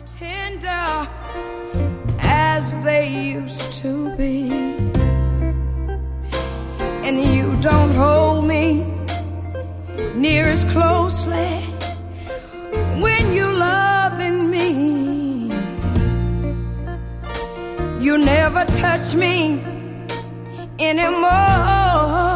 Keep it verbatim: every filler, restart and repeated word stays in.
tender as they used to be, and you don't hold me near as closely when you're loving me. You never touch me anymore.